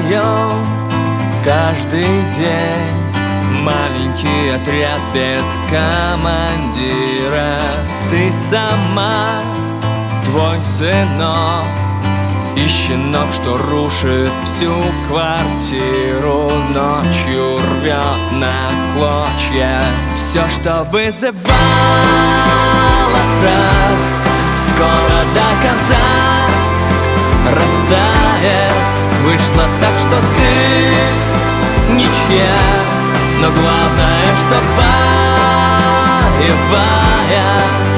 вдвоем каждый день. Маленький отряд без командира. Ты сама, твой сынок и щенок, что рушит всю квартиру, ночью рвет на клочья все, что вызывало страх. Скоро до конца растает. Вышло так, что ты ничья, но главное, что боевая.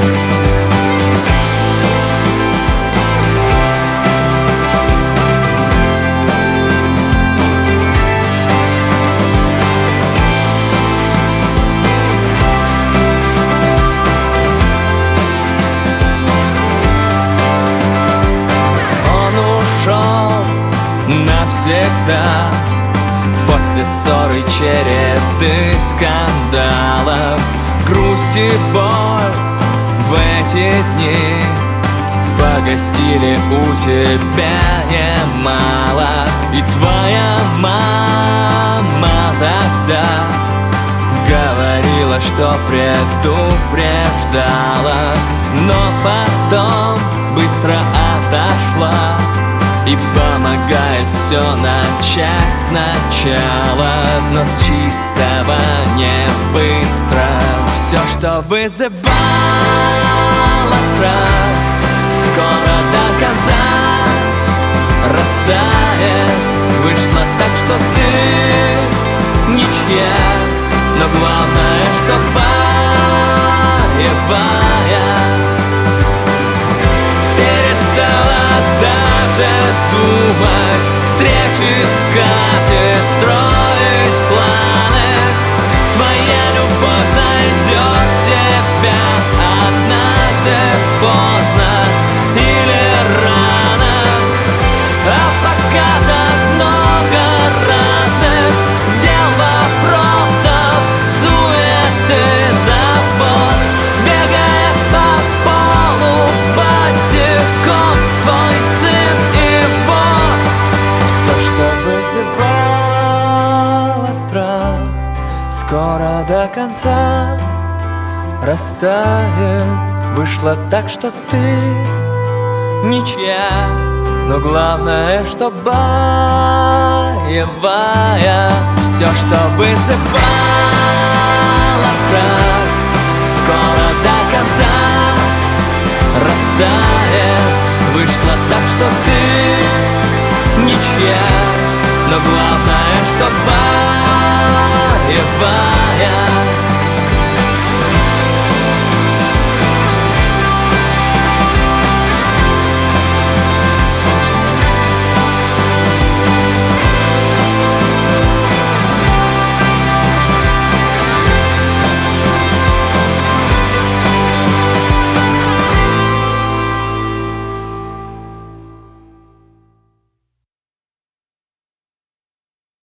Навсегда после ссоры, череды скандалов, грусть и боль в эти дни погостили у тебя немало. И твоя мама тогда говорила, что предупреждала, но потом быстро отошла и помогает все начать сначала, но с чистого не быстро. Все, что вызывало страх, скоро до конца растает. Вышло так, что ты ничья, но главное, что боевая. Перестала даже думать, встречи искать и строить планы. Твоя любовь найдет тебя однажды, поздно или рано. А пока так много разных дел, вопросов, суеты, забот. Бегает по полу босиком твой сын, и вот все, что вызывало страх, скоро до конца растает. Вышло так, что ты ничья, но главное, что боевая. Все, что вызывало страх, скоро до конца растает. Вышло так, что ты ничья, но главное, что боевая.